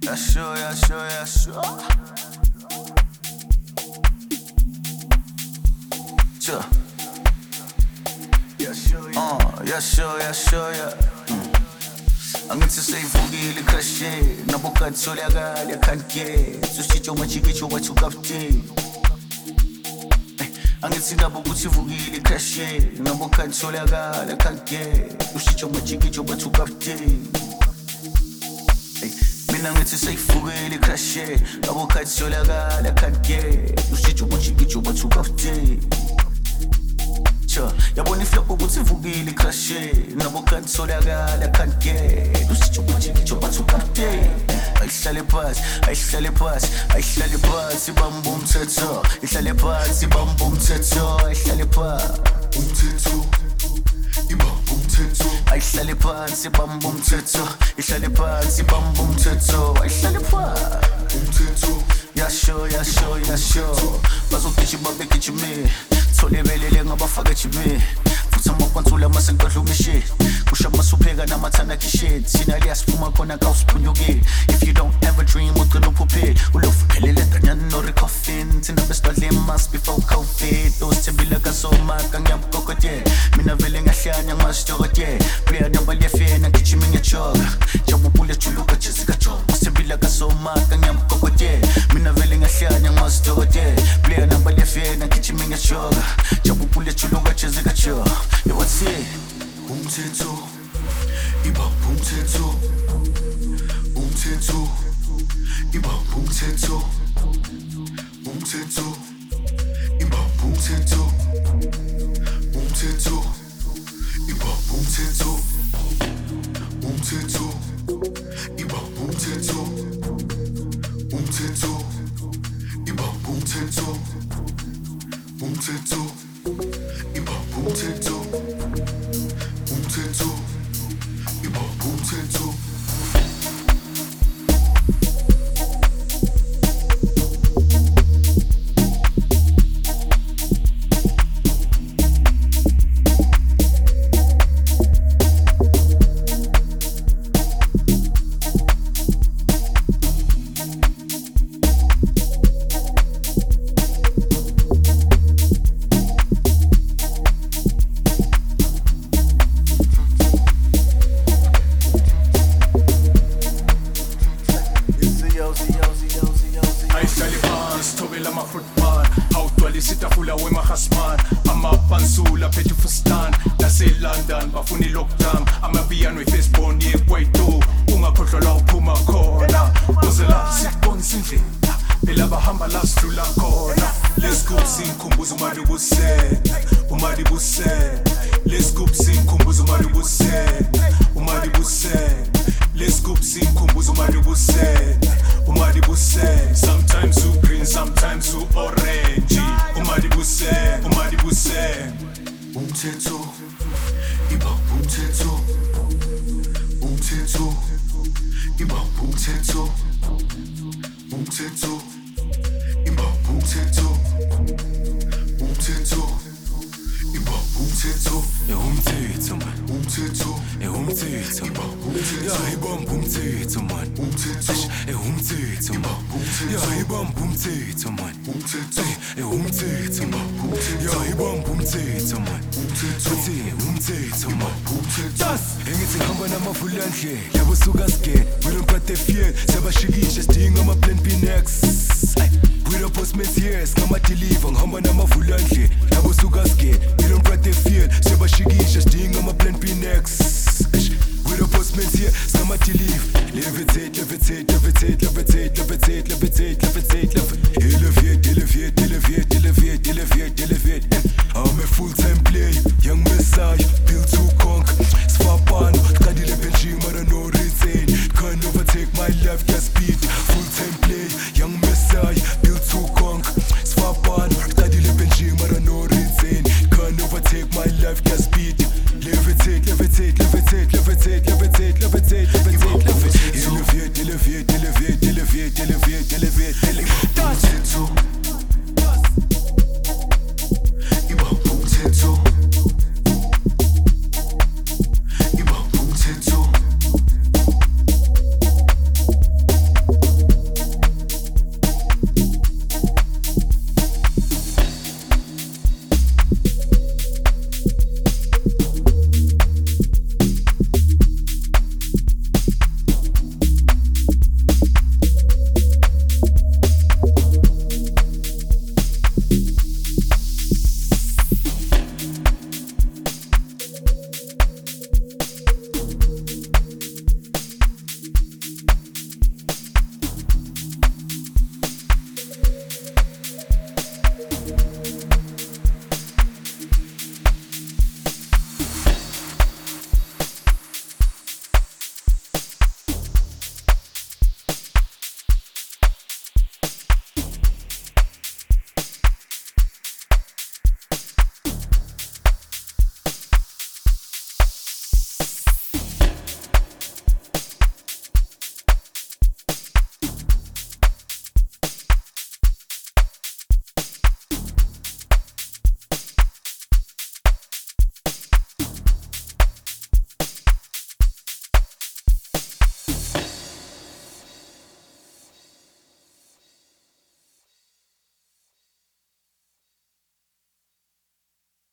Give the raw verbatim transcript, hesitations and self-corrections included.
Yeah, sure, yeah, sure, yeah, sure. Sure. Yeah, sure, yeah. Uh, yeah, sure, yeah, sure, yeah. Mm. Angithi seyivukile ikhashe nabokhathi solakala yakhanke susitsho majikicho wathukapte angithi indaba ukuthi ivukile ikhashe nabokhathi solakala yakhanke susitsho majikicho wathukapte mina ngithi seyivukile ikhashe nabokhathi solakala yakhanke susitsho majikicho wathukapte yabona iflop ukuthi ivukile ikhashe nabokhathi solakala yakhanke susitsho majikicho wathukapte ayihlale phansi ayihlale phansi ayihlale phansi bamba umthetho ihlale phansi bamba umthetho ayihlale phansi umthetho ibamba umthetho ayihlale phansi bamba umthetho ihlale phansi bamba umthetho ayihlale phansi umthetho yasho yasho yasho bazogijima begijime tholebelele ngabafaka ejimini futhi amakwansula amasenkwadlumishe kusha amasupheka namathanda kishit thina liyasiphuma khona kawusiphunyukile if you don't ever dream ugcina uphuphile ulofuphelele kanyani norecoffin thina besidwadle mas before covid osithembile kasomaka ngiyamkokotela mina vele ngahlanya ngimasitokotela player nabaliyafena gijimi ngiyajoga jabubule juluka jessica job osithembile kasomaka ngiyamkokotela mina vele ngahlanya ngimasitokotela player nabaliyafena gijimi ngiyajoga jabubule juluka jessica job yo what's it umthetho ibamba umthetho umthetho ibamba umthetho umthetho ibamba umthetho umthetho ibamba umthetho umthetho ibamba umthetho umthetho ibamba umthetho umthetho ibamba umthetho umthetho ibamba umthetho With the postman's here, scammer to leave.